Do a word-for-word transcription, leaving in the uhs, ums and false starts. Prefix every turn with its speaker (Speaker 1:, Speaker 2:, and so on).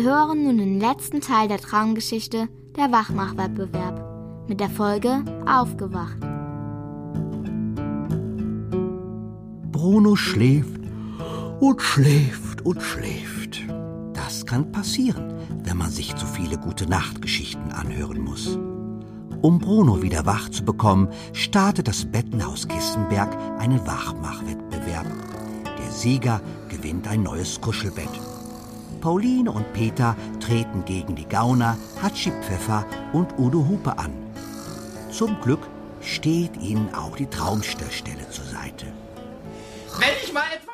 Speaker 1: hören nun den letzten Teil der Traumgeschichte, der Wachmachwettbewerb, mit der Folge Aufgewacht.
Speaker 2: Bruno schläft und schläft und schläft. Das kann passieren, wenn man sich zu viele Gute-Nacht-Geschichten anhören muss. Um Bruno wieder wach zu bekommen, startet das Bettenhaus Kissenberg einen Wachmachwettbewerb. Der Sieger gewinnt ein neues Kuschelbett. Pauline und Peter treten gegen die Gauner Hatschi Pfeffer und Udo Hupe an. Zum Glück steht ihnen auch die Traumstörstelle zur Seite.
Speaker 3: Wenn ich mal etwas